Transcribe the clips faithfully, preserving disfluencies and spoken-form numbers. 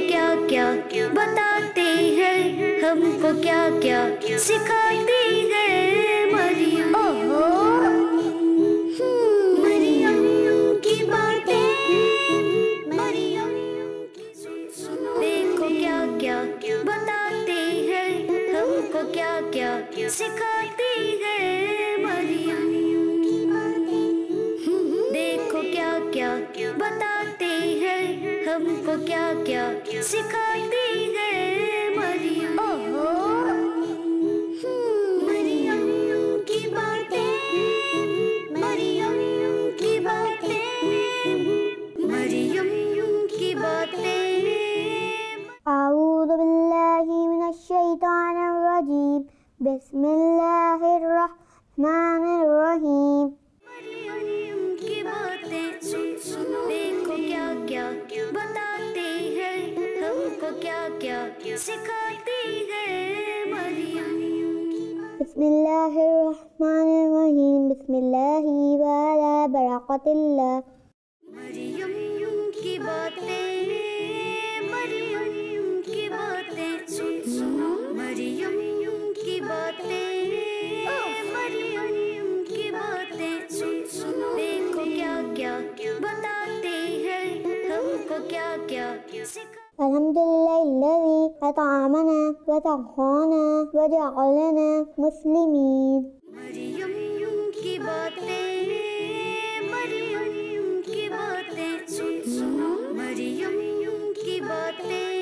क्या क्या बताते हैं, हमको क्या क्या सिखाते हैं मरियम। ओहो मरियम की बातें, मरियम की सुन सुनो। देखो क्या क्या बताते हैं, हमको क्या क्या सिखाते हैं मरियम की बातें। देखो क्या क्या बताते हैं, हमको क्या क्या सिखाते हैं मरियम। ओहो मरियम की बातें, मरियम की बातें, मरियम की बातें। अऊज़ु बिल्लाहि मिनश शैतानिर रजीम, बिस्मिल्लाहिर रहमानिर रहीम। मरियम की बातें सुन सुनो। देखो क्या क्या बताते हैं, हमको क्या क्या सिखाते हैं मरियम। बिस्मिल्लाहिर रहमानिर रहीम, बिस्मिल्लाहि व अला बरकतिल्लाह। मरियम की बातें, मरियम की बातें सुन सुनो। मरियम की बातें, मरियम की बातें सुन सुनो। देखो क्या क्या बताते हैं, हमको क्या क्या सिखा। अल्हम्दुलिल्लाहिल्लज़ी अतअमना व तग़्वाना व जअलना मुस्लिमीन। मरियम की बातें, मरियम की बातें सुन सुनो। मरियम की बातें,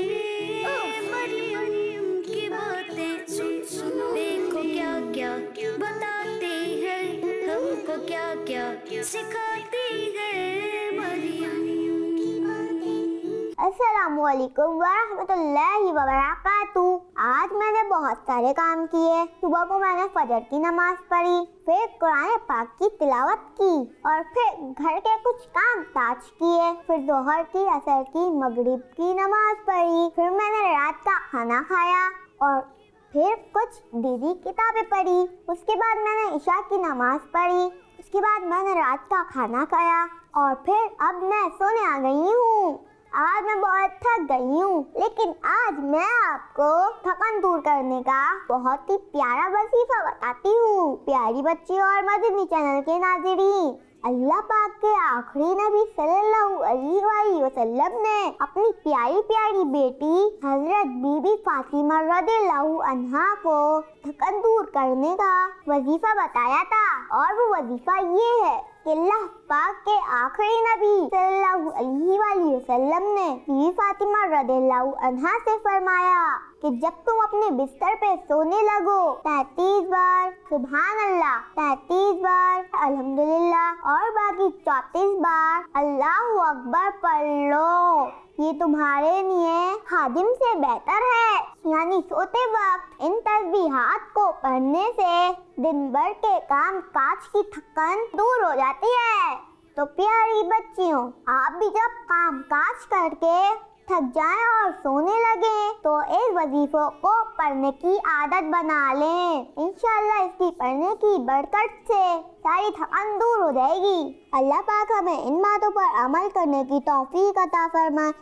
मरियम की बातें सुन सुनो। देखो क्या क्या बताते हैं, हमको क्या क्या सिखाते हैं मरियम की बातें। अस्सलामु अलैकुम व रहमतुल्लाहि व बरकातुहू। आज मैंने बहुत सारे काम किए। सुबह को मैंने फजर की नमाज पढ़ी, फिर कुरान पाक की तिलावत की और फिर घर के कुछ काम काज किए, फिर दोहर की, असर की, मगरिब की नमाज पढ़ी, फिर मैंने रात का खाना खाया और फिर कुछ दीदी किताबें पढ़ी। उसके बाद मैंने इशा की नमाज पढ़ी, उसके बाद मैंने रात का खाना खाया और फिर अब मैं सोने आ गई हूँ। आज मैं बहुत थक गई हूँ, लेकिन आज मैं आपको थकान दूर करने का बहुत ही प्यारा वजीफा बताती हूँ। प्यारी बच्चियों और मदनी चैनल के नाज़रीन, अल्लाह पाक के आखिरी नबी सल्लल्लाहु अलैहि वसल्लम ने अपनी प्यारी प्यारी बेटी हजरत बीबी फातिमा रज़ियल्लाहु अन्हा को थकान दूर करने का वजीफा बताया था। और वो वजीफा ये है कि अल्लाह पाक के आखिरी नबी सल्लल्लाहु अलैहि वसल्लम ने बीबी फातिमा रज़ियल्लाहु अन्हा से फरमाया कि जब तुम अपने बिस्तर पे सोने लगो तैंतीस बार सुभान अल्लाह, तैंतीस बार अल्हम्दुलिल्लाह और बाकी चौंतीस बार अल्लाहु अकबर पढ़ लो। ये तुम्हारे लिए खादिम से बेहतर है। यानी सोते वक्त इन तस्बीहात को पढ़ने से दिन भर के काम काज की थकान दूर हो जाती है। तो प्यारी बच्चियों, आप भी जब काम काज करके थक जाएं और सोने लगे तो इस वजीफे को पढ़ने की आदत बना लें। इंशाअल्लाह इसकी पढ़ने की बरकत से सारी थकान दूर हो जाएगी। अल्लाह पाक हमें इन बातों पर अमल करने की तौफीक अता फरमाए,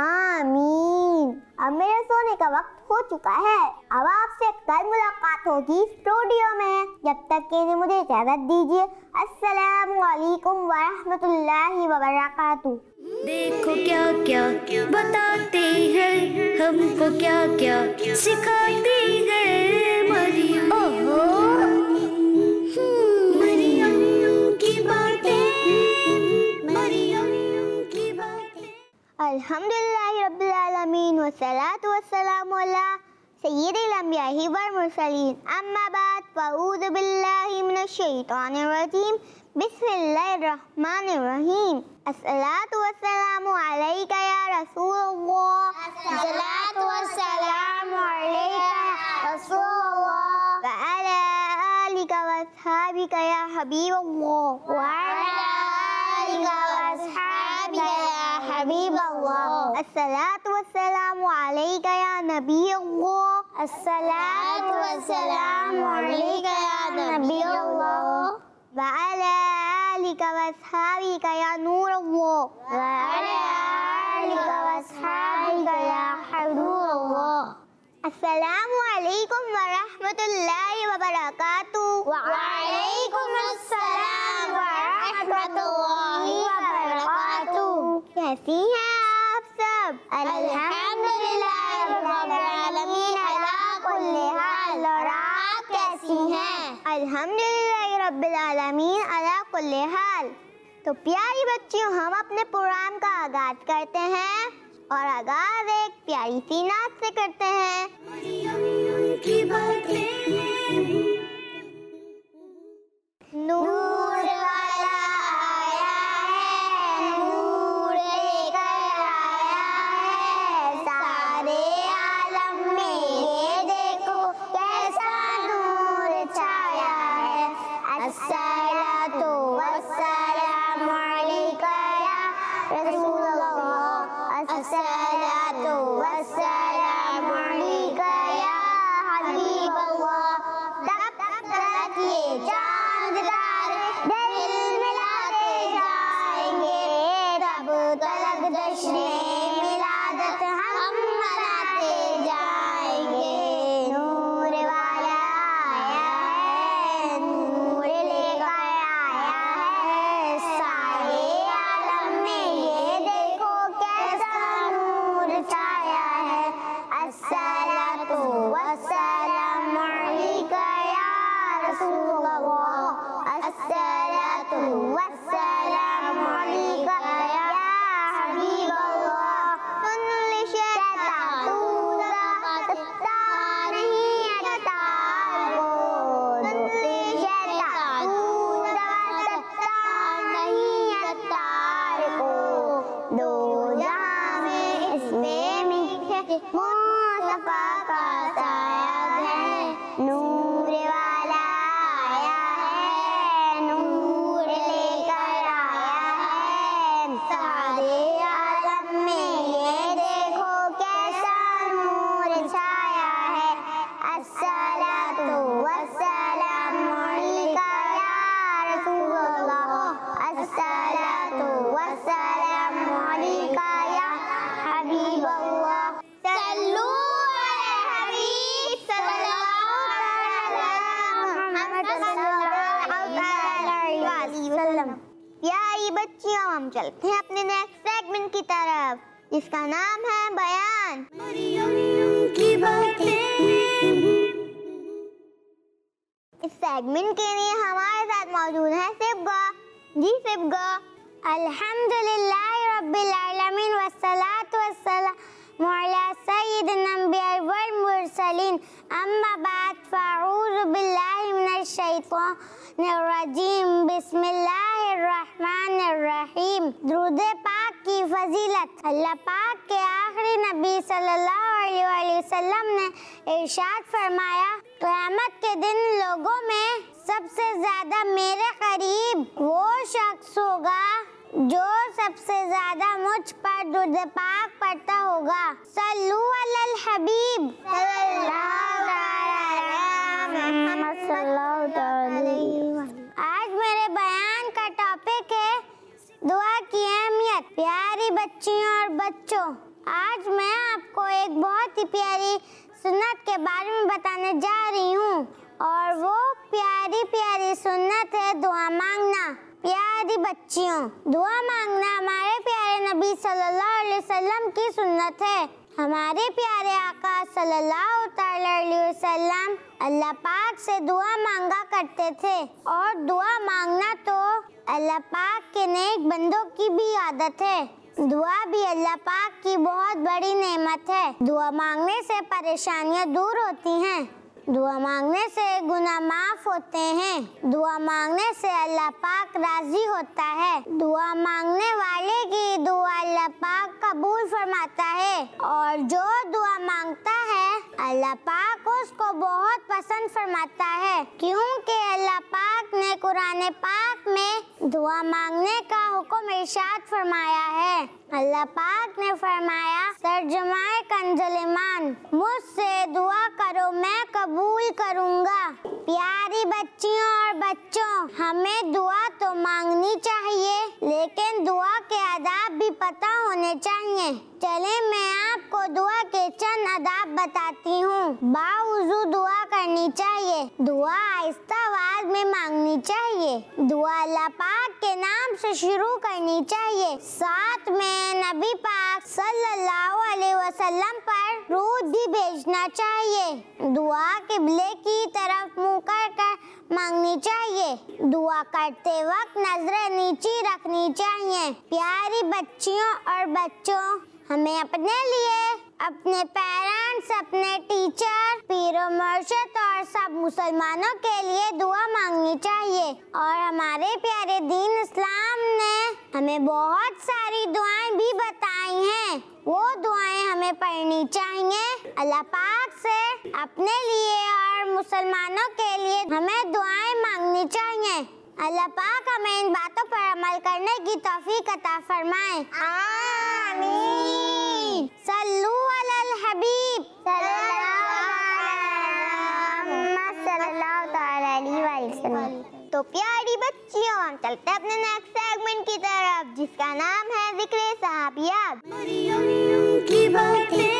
आमीन। अब मेरे सोने का वक्त हो चुका है। अब आपसे कल मुलाकात होगी स्टूडियो में। जब तक के लिए मुझे इजाजत दीजिए। अस्सलामु अलैकुम व रहमतुल्लाहि व बरकातुहू। देखो क्या क्या बताते हैं, हमको क्या क्या सिखाते हैं मरियम। ओहो मरियम की बातें, मरियम की बातें। अल्हम्दुलिल्लाहि रब्बिल आलमीन वस्सलातु वस्सलामु अला सय्यिदिल अंबिया'i वल मुरसलीन। अम्मा बाद फ़अऊज़ु बिल्लाहि मिनश शैतानिर रजीम। बिस्मिल्लाहिर रहमानिर रहीम। अस्सलातु वस्सलामु अलैका या रसूलल्लाह। अस्सलातु वस्सलामु अलैका या रसूलल्लाह व अला आलिका व अस्हाबिका या हबीबल्लाह व अला आलिका व अस्हाबिका या हबीबल्लाह। अस्सलातु वस्सलामु अलैका या नबीयल्लाह। अस्सलातु वस्सलामु अलैका या नबीयल्लाह व अला आलिका व अस्हाबिका या नूरल्लाह व अला आलिका व अस्हाबिका या अस्सलामुअलैकुम वरहमतुल्लाहि वबरकातुहू। वालेकुम अस्सलाम वरहमतुल्लाहि वबरकातुहू। कैसी हैं आप सब? अल्हम्दुलिल्लाह रब्बिल आलमीन अला कुल्ली हाल। और आप कैसी हैं? अल्हम्दुलिल्लाह रब्बिल आलमीन अला कुल्ली हाल। तो प्यारी बच्चियों, हम अपने प्रोग्राम का आगाज करते हैं और आगाज एक प्यारी सी नात से करते हैं। मरियम की बातें नूर वाला आया है, नूर लेकर आया है, सारे आलम में ये देखो कैसा नूर छाया है। अस्सलातु वस्सलामु अलैका या रसूलल्लाह, अस्सलातु वस्सलामु अलैका या हबीबल्लाह। तब तक ये चांद तारे दिल मिलाते जाएंगे, तब तक जश्ने मिलादत हम मनाते जाएंगे। नूर वाला आया है, नूर लेकर आया है, सारे आलम में ये देखो कैसा नूर छाया है। अस्सलातु वस्सलामु अलैका या रसूलल्लाह, अस्सलातु वस्सलामु अलैका या हबीबल्लाह। सुन ले शैतान तू दगा सकता नहीं है तार को, सुन ले शैतान तू दगा सकता नहीं है तार को। दो जहां में इसमें मीठे मुस्तफा का साया है। नूर वाला आया है, नूर लेकर आया है, सारे आलम में ये देखो कैसा नूर छाया है। अस्सलातु वस्सलामु अलैका या रसूलल्लाह, अस्सलातु वस्सलामु अलैका या हबीबल्लाह। सल्लू अला हबीब सल्लल्लाहु अलैहि वसल्लम। प्यारी बच्चियों, हम चलते हैं अपने नेक्स्ट सेगमेंट की तरफ, जिसका नाम है बयान। मरियम की बातें। इस सेगमेंट के लिए हमारे साथ मौजूद है सिबगा। जी सिबगा। अल्हम्दुलिल्लाह रब्बिल आलमीन वस्सलातु वस्सलामु अला सय्यिदिल अंबिया वल मुरसलीन, अम्मा बाद फ़अऊज़ु बिल्लाहि मिनश शैतानिर रजीम, बिस्मिल्लाहिर रहमानिर रहीम। दुरूद पाक की फजीलत। अल्लाह पाक के आखिरी नबी सल्लल्लाहु अलैहि वसल्लम ने इरशाद फरमाया, क़यामत के दिन लोगों में सबसे ज्यादा मेरे करीब वो शख्स होगा जो सबसे ज्यादा मुझ पर दुरूद पाक पढ़ता होगा। सल्लू अलल हबीब सल्लल्लाहु अलैहि वसल्लम। आज मेरे बयान का टॉपिक है दुआ की अहमियत। प्यारी बच्चियों और बच्चों, आज मैं आपको एक बहुत ही प्यारी सुन्नत के बारे में बताने जा रही हूँ, और वो प्यारी प्यारी सुन्नत है दुआ मांगना। प्यारी बच्चियों, दुआ मांगना हमारे प्यारे नबी सल्लल्लाहु अलैहि वसल्लम की सुन्नत है। हमारे प्यारे आका सल्लल्लाहु अलैहि वसल्लम अल्लाह पाक से दुआ मांगा करते थे, और दुआ मांगना तो अल्लाह पाक के नेक बंदों की भी आदत है। दुआ भी अल्लाह पाक की बहुत बड़ी नेमत है। दुआ मांगने से परेशानियां दूर होती हैं, दुआ मांगने से गुनाह माफ होते हैं, दुआ मांगने से अल्लाह पाक राजी होता है, दुआ मांगने वाले की दुआ अल्लाह पाक कबूल फरमाता है, और जो दुआ मांगता है अल्लाह पाक उसको बहुत पसंद फरमाता है, क्योंकि अल्लाह पाक ने कुरान पाक में दुआ मांगने का हुक्म इरशाद फरमाया है। अल्लाह पाक ने फरमाया, तर्जुमाए कंजुल ईमान, मुझसे दुआ करो मैं कबूल करूँगा। प्यारी बच्चियों और बच्चों, हमें दुआ तो मांगनी चाहिए, लेकिन दुआ के आदाब भी पता होने चाहिए। चले मैं आपको आपको दुआ के चंद आदाब बताती हूँ। बावुजू दुआ करनी चाहिए। दुआ आहिस्ता आवाज में मांगनी चाहिए। दुआ अल्लाह पाक के नाम से शुरू करनी चाहिए। साथ में नबी पाक सल्लल्लाहु अलैहि वसल्लम पर रूद भी भेजना चाहिए। दुआ किबले की तरफ मुँह कर कर मांगनी चाहिए। दुआ करते वक्त नजरें नीची रखनी चाहिए। प्यारी बच्चियों और बच्चों, हमें अपने लिए, अपने पेरेंट्स, अपने टीचर, पीरो मुर्शिद और सब मुसलमानों के लिए दुआ मांगनी चाहिए। और हमारे प्यारे दीन इस्लाम ने हमें बहुत सारी दुआएं भी बताई हैं। वो दुआएं हमें पढ़नी चाहिए। अल्लाह पाक से अपने लिए और मुसलमानों के लिए हमें दुआएं मांगनी चाहिए। अल्लाह पाक हमें इन बातों पर अमल करने की तौफीक अता फरमाए। आमीन। सल्लू अलल हबीब सल्लल्लाहु अलैहि वसल्लम। तो प्यारी बच्चियों, हम चलते हैं अपने नेक्स्ट सेगमेंट की तरफ, जिसका नाम है जिक्र सहाबियात। मरियम की बातें।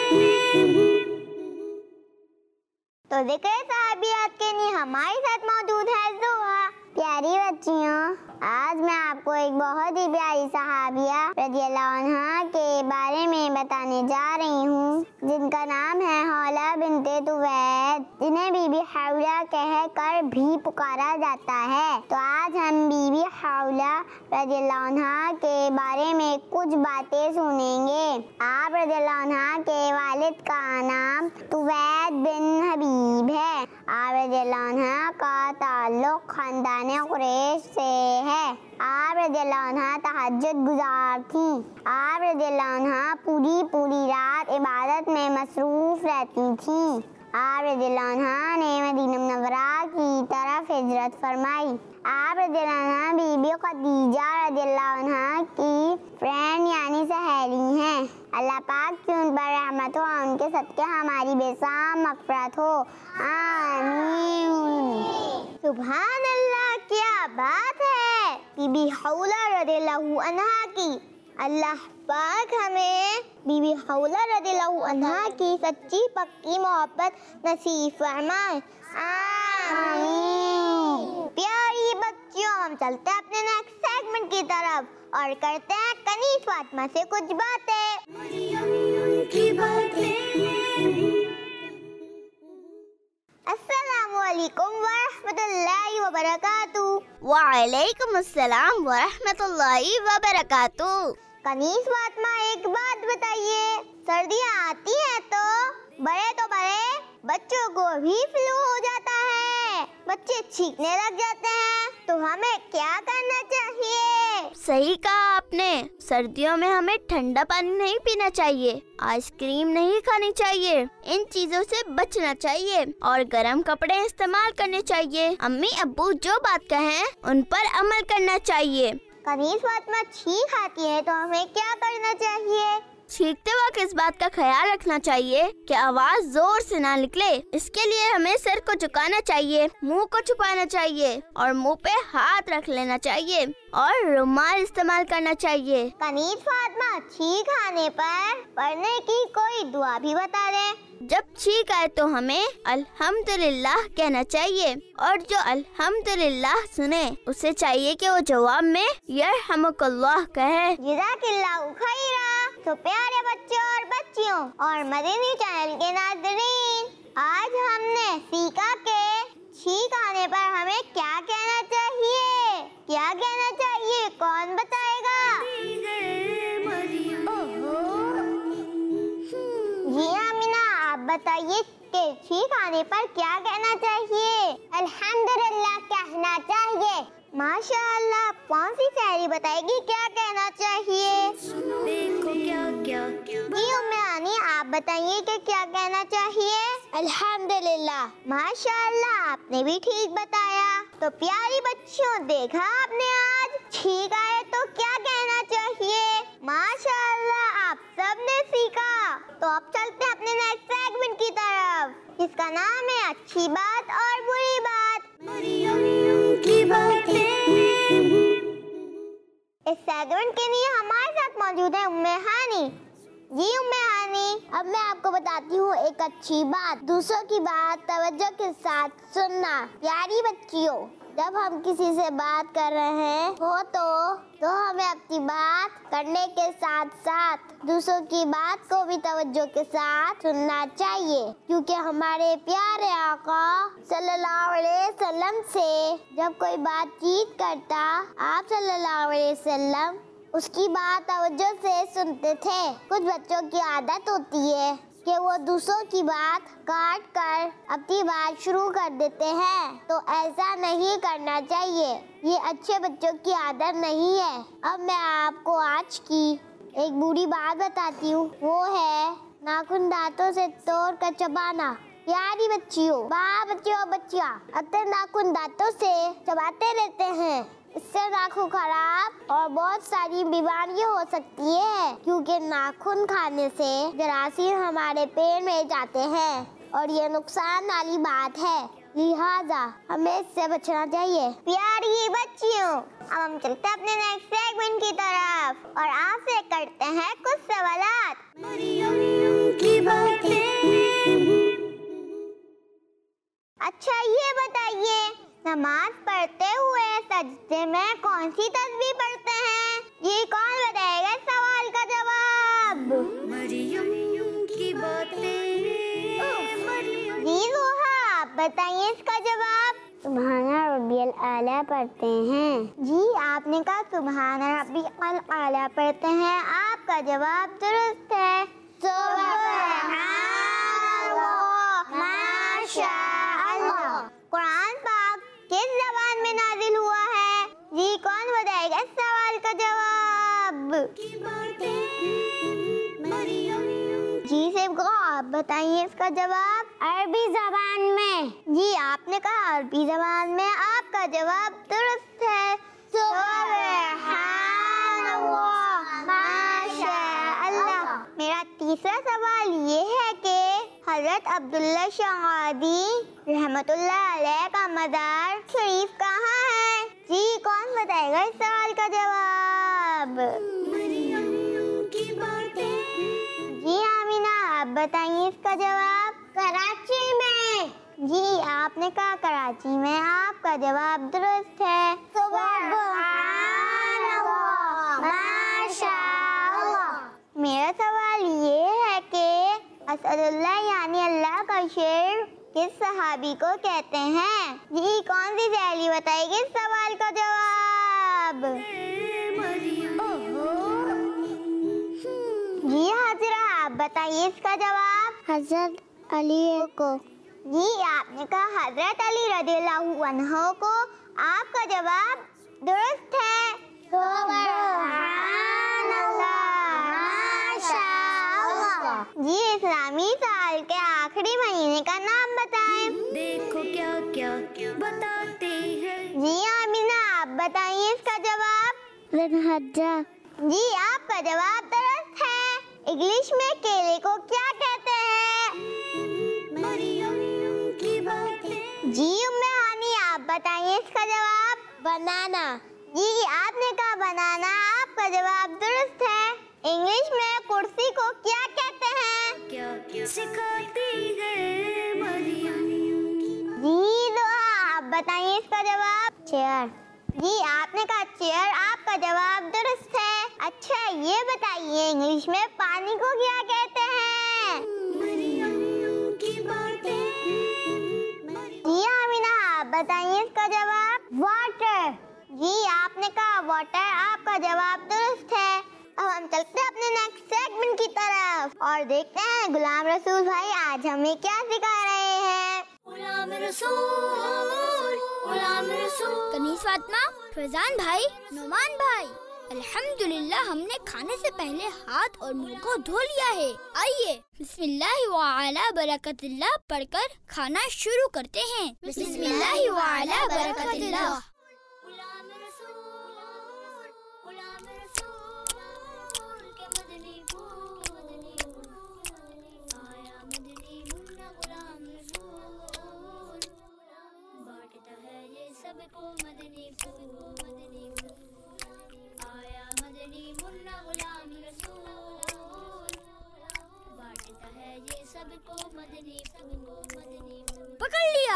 तो जिक्र सहाबियात के लिए हमारे साथ मौजूद है ज़ुहा। प्यारी बच्चियों, आज मैं आपको एक बहुत ही प्यारी सहाबिया रज़ियल्लाहु अन्हा के बारे में बताने जा रही हूँ, जिनका नाम है हौला बिन्ते तुवैद, जिन्हें बीबी हौला कहकर भी पुकारा जाता है। तो आज हम बीबी हौला रज़ियल्लाहु अन्हा के बारे में कुछ बातें सुनेंगे। आप रज़ियल्लाहु अन्हा के वालिद का नाम तुवैद बिन हबीब है। आप रज़ियल्लाहु अन्हा का ताल्लुक खानदान कुरैश से है। आप रज़ियल्लाहु अन्हा तहज्जुद गुजार थी। आप रज़ियल्लाहु अन्हा पूरी पूरी रात इबादत में मसरूफ रहती थी। आप रज़ियल्लाहु अन्हा ने मदीना मुनव्वरा की तरफ हिजरत फरमाई। आप रज़ियल्लाहु अन्हा बीबी खदीजा रज़ियल्लाहु अन्हा की फ्रेंड यानी सहेली हैं। अल्लाह पाक की उन पर रहमत हो, उनके सदके हमारी बेसाम मग़फ़िरत हो। आमीन। सुभान अल्लाह, क्या बात है बीबी हौला रज़ियल्लाहु अन्हा की। अल्लाह पाक हमें बीबी हौला रज़ियल्लाहु अन्हा की सच्ची पक्की मोहब्बत नसीब फरमाए। आमीन। प्यारी बच्चियों, हम चलते हैं अपने नेक्स्ट सेगमेंट की तरफ और करते हैं कनीज़ फातिमा से कुछ बातें। मरियम की बातें। अस्सलामु अलैकुम वरहमतुल्लाहि वबरकातुहू। वालेकुम अस्सलाम वरहमतुल्लाहि वबरकातुहू। कनीज़ फातिमा, एक बात बताइए, सर्दियाँ आती हैं तो बड़े तो बड़े बच्चों को भी फ्लू हो जाता है, बच्चे छींकने लग जाते हैं, तो हमें क्या करना चाहिए? सही कहा आपने। सर्दियों में हमें ठंडा पानी नहीं पीना चाहिए, आइसक्रीम नहीं खानी चाहिए, इन चीजों से बचना चाहिए और गर्म कपड़े इस्तेमाल करने चाहिए। अम्मी अब्बू जो बात कहें उन पर अमल करना चाहिए। कनीज़ फातिमा, छींक आती है तो हमें क्या करना चाहिए? छींकते वक्त इस बात का ख्याल रखना चाहिए कि आवाज जोर से ना निकले। इसके लिए हमें सिर को झुकाना चाहिए, मुंह को छुपाना चाहिए और मुंह पे हाथ रख लेना चाहिए और रुमाल इस्तेमाल करना चाहिए। कनीज़ फातिमा, छींक आने पर पढ़ने की कोई दुआ भी बता दें। जब छींक आए तो हमें अल्हम्दुलिल्लाह कहना चाहिए और जो अल्हम्दुलिल्लाह सुने उसे चाहिए कि वो जवाब में यरहमुकल्लाह कहे। जज़ाकिल्लाहु खैरा। तो प्यारे बच्चों और बच्चियों और मदनी चैनल के नाज़रीन, आज हमने सीखा कि छींक आने पर हमें क्या कहना चाहिए। क्या कहना चाहिए, कौन बताएगा? जी आमिना, आप बताइए कि छींक आने पर क्या कहना चाहिए? अल्हम्दुलिल्लाह कहना चाहिए। माशाअल्लाह, कौन सी शायरी बताएगी, क्या कहना चाहिए? जी उम्मे आनी, आप बताइए कि क्या कहना चाहिए? अल्हम्दुलिल्लाह। माशाअल्लाह, आपने भी ठीक बताया। तो प्यारी बच्चियों, देखा आपने आज छींक आए तो क्या कहना चाहिए। माशाअल्लाह, आप सबने सीखा। तो अब चलते हैं अपने नेक्स्ट सेगमेंट की तरफ, जिसका नाम है अच्छी बात और बुरी बात। मरियम की बातें। इस सेगमेंट के लिए हमारे साथ मौजूद है उम्मे हानी। जी उम्मे हानी, अब मैं आपको बताती हूँ एक अच्छी बात। दूसरों की बात तवज्जो के साथ सुनना। प्यारी बच्चियों, जब हम किसी से बात कर रहे हो तो तो हमें अपनी बात करने के साथ साथ दूसरों की बात को भी तवज्जो के साथ सुनना चाहिए, क्योंकि हमारे प्यारे आका सल्लल्लाहु अलैहि वसल्लम से जब कोई बातचीत करता, आप सल्लल्लाहु अलैहि वसल्लम उसकी बात तवज्जो से सुनते थे। कुछ बच्चों की आदत होती है कि वो दूसरों की बात काट कर अपनी बात शुरू कर देते हैं, तो ऐसा नहीं करना चाहिए। ये अच्छे बच्चों की आदत नहीं है। अब मैं आपको आज की एक बुरी बात बताती हूँ, वो है नाखून दांतों से तोड़ कर चबाना। प्यारी बच्चियों, बा बच्चियों बच्चियाँ अपने नाखून दांतों से चबाते रहते हैं। इससे नाखून खराब और बहुत सारी बीमारियां हो सकती है, क्योंकि नाखून खाने से जरासीम हमारे पेट में जाते हैं और ये नुकसान वाली बात है, लिहाजा हमें इससे बचना चाहिए। प्यारी बच्चियों, अब हम चलते हैं अपने नेक्स्ट सेगमेंट की तरफ और आपसे करते हैं कुछ सवालात। मरियम की बातें। अच्छा ये बताइए, नमाज पढ़ते हुए सजदे में कौन सी तस्बीह पढ़ते हैं? ये कौन बताएगा इस सवाल का जवाब? मरियम की बातें। जी लोहा, आप बताइए इसका जवाब। सुभान रब्बियल आला पढ़ते हैं। जी आपने कहा सुभान रब्बियल आला पढ़ते हैं, आपका जवाब दुरुस्त है। सुभान अल्लाह, माशाअल्लाह। कुरान पाक किस ज़बान में नाजिल हुआ है? जी कौन बताएगा इस सवाल का जवाब? जी सेब को आप बताइए इसका जवाब। अरबी ज़बान में। जी आपने कहा अरबी ज़बान में, आपका जवाब दुरुस्त है। सुभानअल्लाह, माशाअल्लाह। मेरा तीसरा सवाल ये है कि हजरत अब्दुल्ला शहादी रहमतुल्लाह अलैह का मज़ार शरीफ कहाँ है? जी कौन बताएगा इस सवाल का जवाब? मरियम की बातें। जी आमीना, आप बताइए इसका जवाब। कराची में। जी आपने कहा कराची में, आपका जवाब दुरुस्त है। सुभानअल्लाह, माशाअल्लाह। मेरा सवाल ये है कि असदुल्लाह यानी अल्लाह का शेर किस सहाबी को कहते हैं? जी कौन सी सहेली बताएगी इस सवाल का जवाब? जी हाजिरा, आप बताइए इसका जवाब। हजरत अली को। जी आपने कहा हजरत अली रज़ियल्लाहु अन्हु को, आपका जवाब दुरुस्त है। जी इस्लामी साल के आखिरी महीने का नाम बताएं। देखो क्या क्या बताते हैं। जी आमीना, आप बताइए इसका जवाब। ज़ुल्हिज्जा। जी आपका जवाब दुरुस्त है। इंग्लिश में केले को क्या कहते हैं? मरियम की बातें। जी उम्मे हानी, आप बताइए इसका जवाब। बनाना। जी आपने कहा बनाना, आपका जवाब दुरुस्त है। इंग्लिश में कुर्सी को क्या कहते हैं? क्या क्या सिखाती है मरियम। जी लोहा, आप बताइए इसका जवाब। चेयर। जी आपने कहा चेयर, आपका जवाब दुरुस्त है। अच्छा ये बताइए, इंग्लिश में पानी को क्या कहते हैं? मरियम की बातें। जी आमीना, आप बताइए इसका जवाब। वाटर। जी आपने कहा वाटर, आपका जवाब दुरुस्त है। अब हम चलते हैं अपने नेक्स्ट सेगमेंट की तरफ और देखते हैं गुलाम रसूल भाई आज हमें क्या सिखा रहे हैं। गुलाम रसूल, गुलाम रसूल। कनीस फातिमा, फैजान भाई, नुमान भाई, अल्हम्दुलिल्लाह हमने खाने से पहले हाथ और मुंह को धो लिया है। आइए बिस्मिल्लाहि व अला बरकतिल्लाह पढ़कर खाना शुरू करते हैं। बिस्मिल्लाहि व अला बरकतिल्लाह। गुलाम रसूल, गुलाम रसूल के मदनी फूल, आया मदनी मुन्ना गुलाम रसूल, बांटता है ये सबको मदनी फूल, मदनी फूल, आया मदनी मुन्ना गुलाम रसूल, पकड़ लिया।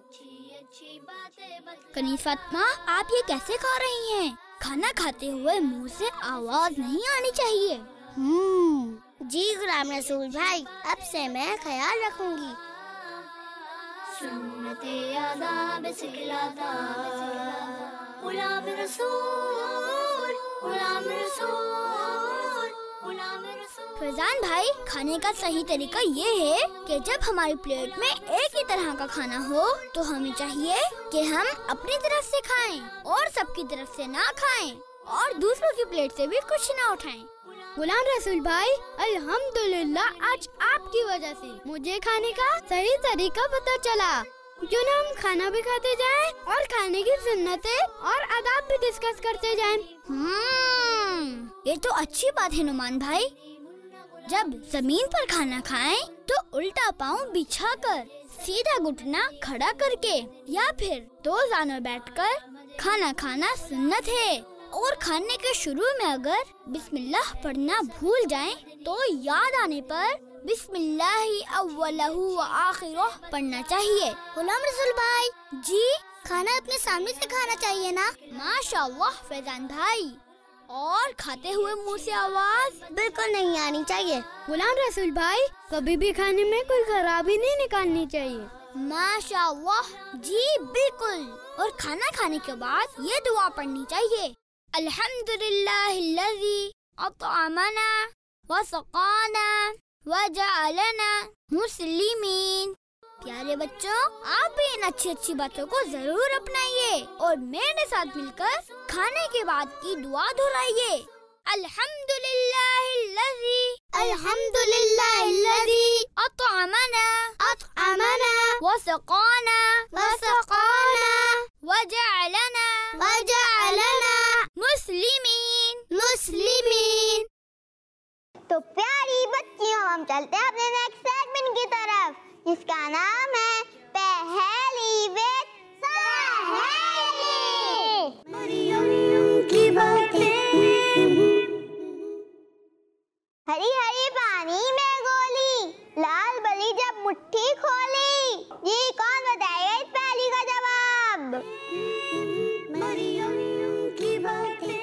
कनीज फातिमा, आप ये कैसे खा रही हैं? खाना खाते हुए मुंह से आवाज नहीं आनी चाहिए। हम्म जी गुलाम रसूल भाई, अब से मैं ख्याल रखूंगी। सुन्नते आदाब सिखलाता गुलाम रसूल, गुलाम रसूल, गुलाम रसूल। फैजान भाई, खाने का सही तरीका ये है कि जब हमारी प्लेट में एक ही तरह का खाना हो तो हमें चाहिए कि हम अपनी तरफ से खाएं और सबकी तरफ से ना खाएं और दूसरों की प्लेट से भी कुछ ना उठाएं। गुलाम रसूल भाई, अल्हम्दुलिल्लाह आज आपकी वजह से मुझे खाने का सही तरीका पता चला। क्यों ना हम खाना भी खाते जाएं और खाने की सुन्नतें और आदाब भी डिस्कस करते जाएं। हम्म, ये तो अच्छी बात है नुमान भाई। जब जमीन पर खाना खाएं तो उल्टा पाँव बिछाकर, सीधा घुटना खड़ा करके या फिर दो जानों बैठकर खाना खाना सुन्नत है। और खाने के शुरू में अगर बिस्मिल्लाह पढ़ना भूल जाएं तो याद आने पर बिस्मिल्लाहि अव्वलहु व आखिरुह पढ़ना चाहिए। गुलाम रसूल भाई जी, खाना अपने सामने से खाना चाहिए ना? माशाअल्लाह फैजान भाई। और खाते हुए मुंह से आवाज बिल्कुल नहीं आनी चाहिए। गुलाम रसूल भाई, कभी भी खाने में कोई खराबी नहीं निकालनी चाहिए। माशाअल्लाह जी, बिल्कुल। और खाना खाने के बाद ये दुआ पढ़नी चाहिए, अल्हम्दुलिल्लाहिल्लज़ी अतअमना व सक़ाना व जअलना मुस्लिमीन। प्यारे बच्चों, आप भी इन अच्छी अच्छी बातों को जरूर अपनाइए और मेरे साथ मिलकर खाने के बाद की दुआ दोहराइए, अल्हम्दुलिल्लाहिल्लज़ी अल्हम्दुलिल्लाहिल्लज़ी अतअमना अतअमना व सक़ाना व सक़ाना व जअलना व जअलना मुस्लिमीन मुस्लिमीन। तो प्यारी बच्चियों, हम चलते हैं अपने नेक्स्ट सेगमेंट की तरफ, जिसका नाम है पहेली विद सहेली। मरियम की बातें। हरी हरी पानी में गोली, लाल बली जब मुट्ठी खोली। जी कौन बताएगा इस पहेली का जवाब? मरियम की बातें।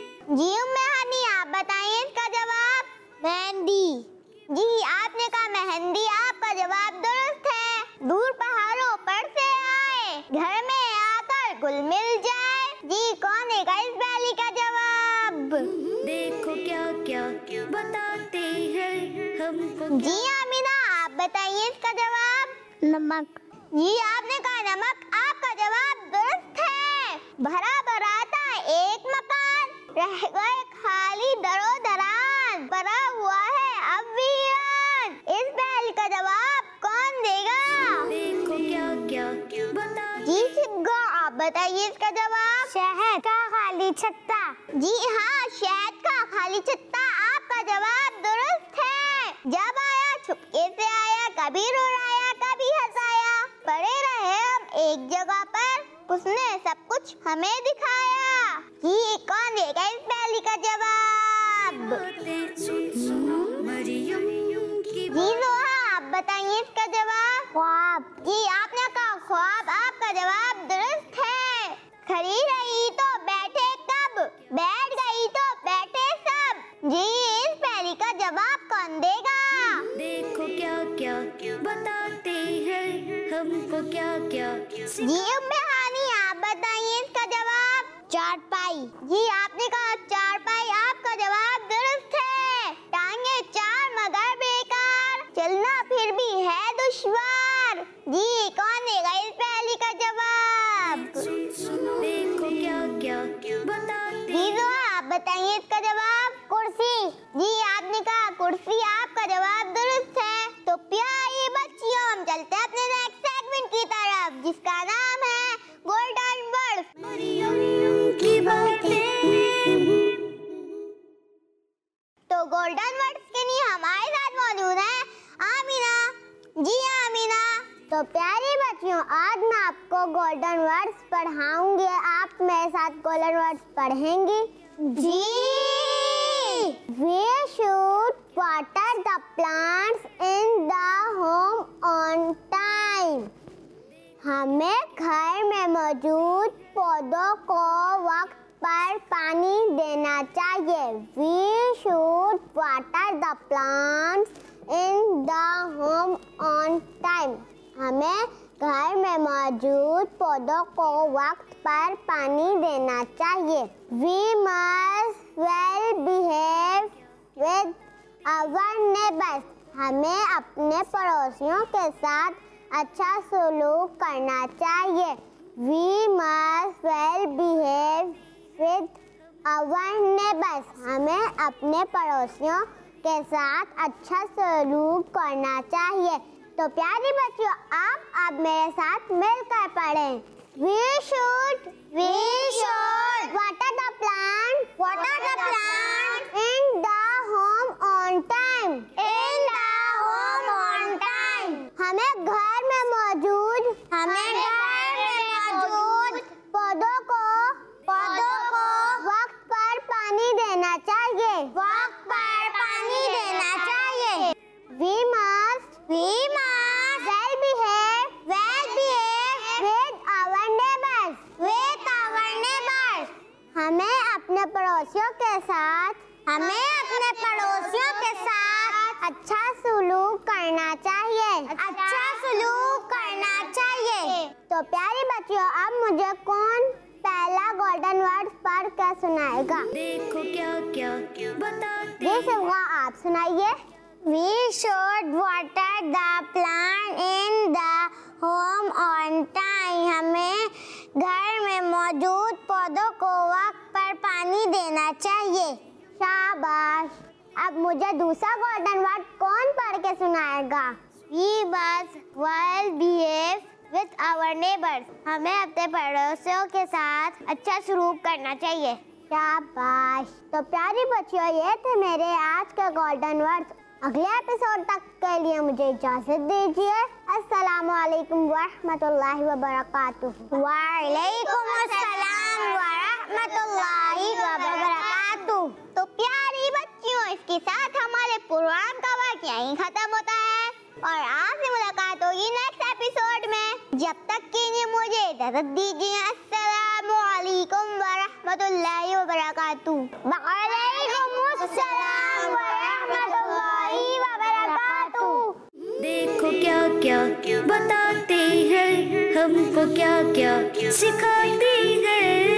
जी उम्मे हनी, आप बताइए इसका जवाब। मेहंदी। जी आपने कहा मेहंदी, आपका जवाब दुरुस्त है। दूर पहाड़ों पर से आए, घर में आकर गुल मिल जाए। जी कौन है इस पहेली का जवाब? देखो क्या क्या बताते हैं हमको। जी आमिना, आप बताइए इसका जवाब। नमक। जी आपने कहा नमक, आपका जवाब दुरुस्त है। भरा भरा था एक मकान, रह गए खाली दरो दरान, पड़ा हुआ है अब वीरान। इस पहेली का जवाब कौन देगा? देखो क्या क्या बताते। जी सिग्गा, आप बताइए इसका जवाब। शहद का खाली छत्ता। जी हाँ, शहद का खाली छत्ता, आपका जवाब दुरुस्त है। जब आया छुपके से आया, कभी रुलाया कभी हंसाया, पड़े रहे हम एक जगह पर, उसने सब कुछ हमें दिखाया। जी कौन देगा इस पहेली का जवाब? बातें सुन सुनो मरियम की जी जोहा, आप बताइए इसका जवाब। ख्वाब। जी आपने कहा ख्वाब, आपका जवाब दुरुस्त है। खड़ी रही तो बैठे कब, बैठ गई तो बैठे सब। जी इस पहेली का जवाब कौन देगा? देखो क्या क्या बताते हैं हमको क्या क्या। जी उम्मे हानी, आप बताइए इसका जवाब। चारपाई। जी आपने कहा चारपाई, आपका जवाब दुरुस्त है। टांगे चार मगर बेकार, चलना फिर भी है दुश्वार। जी कौन देगा इस पहेली का जवाब? सुन सुनो देखो क्या क्या बताते। जी जो आप बताइए इसका जवाब। कुर्सी। जी आपने कहा कुर्सी, आपका जवाब दुरुस्त है। तो प्यारी बच्चियों, हम चलते हैं अपने नेक्स्ट सेगमेंट की तरफ, जिसका नाम है गोल्डन वर्ड्स। मरियम की बातें। तो गोल्डन वर्ड्स के लिए हमारे साथ मौजूद है आमिना। जी आमिना। तो प्यारी बच्चियों, आज मैं आपको गोल्डन वर्ड्स पढ़ाऊंगी, आप मेरे साथ गोल्डन वर्ड्स पढ़ेंगी। जी We should water the plants in the हमें घर में मौजूद पौधों को वक्त पर पानी देना चाहिए। We should water the plants in the home on time. हमें घर में मौजूद पौधों को वक्त पर पानी देना चाहिए। We must well behave with our neighbors. हमें अपने पड़ोसियों के साथ अच्छा सलूक करना चाहिए। We must well behave with our neighbors. हमें अपने पड़ोसियों के साथ अच्छा सलूक करना चाहिए। तो प्यारे बच्चों, आप अब मेरे साथ मिलकर पढ़ें। We should, we should water the plant, water the plant in the home on time, in the home on time. हमें घर में मौजूद, हमें घर में मौजूद पौधों को, पौधों को वक्त पर पानी देना चाहिए, वक्त पर पानी देना चाहिए। We must, we must well behave, well behave with our neighbors, with our neighbors. हमें अपने पड़ोसियों के साथ, हमें अपने पड़ोसियों के साथ अच्छा सलूक करना चाहिए, अच्छा सलूक करना चाहिए। तो प्यारे बच्चों, अब मुझे कौन पहला गोल्डन वर्ड पढ़ कर सुनाएगा? देखो क्या क्या बताते ये सिर्फ आप सुनाइए। We should water the plant in the home on time. हमें घर में मौजूद पौधों को वक्त पर पानी देना चाहिए। शाबाश। अब मुझे दूसरा गोल्डन वर्ड कौन पढ़ के सुनाएगा? We must well behave with our neighbors. हमें अपने पड़ोसियों के साथ अच्छा सलूक करना चाहिए। शाबाश। तो प्यारे बच्चों, ये थे मेरे आज के गोल्डन वर्ड्स। अगले एपिसोड तक के लिए मुझे इजाजत दीजिए। अस्सलामु अलैकुम वरहमतुल्लाहि वबरकातुहू। वालेकुम अस्सलाम वरहमतुल्लाहि वबरकातुहू। तो प्यारी बच्चियों, इसके साथ हमारे प्रोग्राम का वक्त यहीं खत्म होता है और आपसे मुलाकात होगी नेक्स्ट एपिसोड में। जब तक के लिए मुझे इजाजत दीजिए। अस्सलामु अलैकुम वरहमतुल्लाहि वबरकातुहू। वालेकुम अस्सलाम वरहमतुल्लाहि वबरकातुहू। देखो क्या क्या बताते हैं, हमको क्या क्या सिखाते हैं।